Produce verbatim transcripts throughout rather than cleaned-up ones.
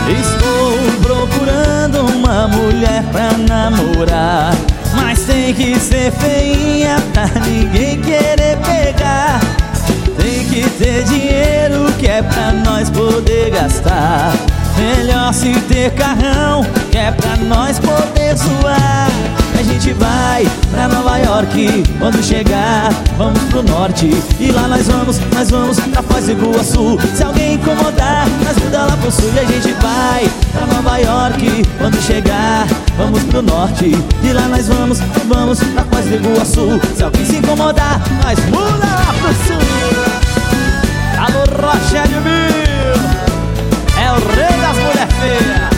Estou procurando uma mulher pra namorar, mas tem que ser feinha pra ninguém querer pegar. Tem que ter dinheiro que é pra nós poder gastar. Melhor se ter carrão que é pra nós poder zoar. A gente vai pra Nova York, quando chegar vamos pro norte. E lá nós vamos, nós vamos pra Foz do Iguaçu. Se alguém incomodar, nós muda lá pro sul. E a gente vai pra Nova York, quando chegar vamos pro norte. E lá nós vamos, vamos pra Foz do Iguaçu. Se alguém se incomodar, nós muda lá pro sul. Alô, Rogério Mil, é o rei das mulheres feias.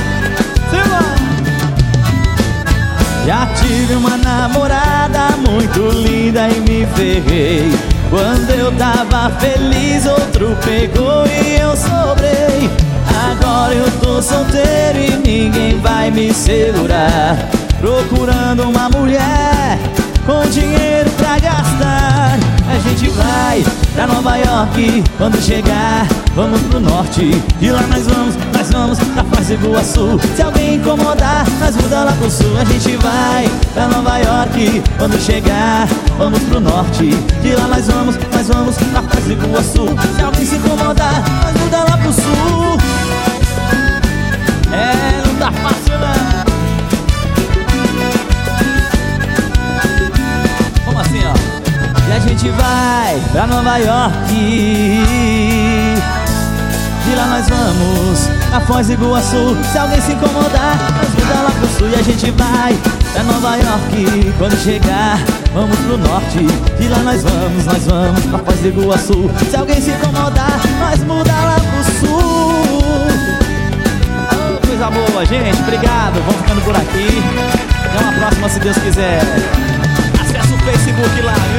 Já tive uma namorada muito linda e me ferrei. Quando eu tava feliz, outro pegou e eu sobrei. Agora eu tô solteiro e ninguém vai me segurar, procurando uma mulher com dinheiro pra gastar. A gente vai pra Nova York, quando chegar vamos pro norte. E lá nós vamos, nós vamos pra Foz do Iguaçu. Se alguém incomodar, nós muda lá pro sul. A gente vai pra Nova York, quando chegar vamos pro norte. E lá nós vamos, nós vamos pra Foz do Iguaçu. Se alguém se incomodar, nós muda lá pro sul. É, não tá fácil não. Como assim, ó? E a gente vai pra Nova York. E lá nós vamos pra Foz do Iguaçu. Se alguém se incomodar, nós muda lá pro sul. E a gente vai pra Nova York, quando chegar vamos pro norte. E lá nós vamos, nós vamos pra Foz do Iguaçu. Se alguém se incomodar, nós muda lá pro sul. Oh, coisa boa, gente, obrigado. Vamos ficando por aqui. Até uma próxima, se Deus quiser. Acesse o Facebook lá.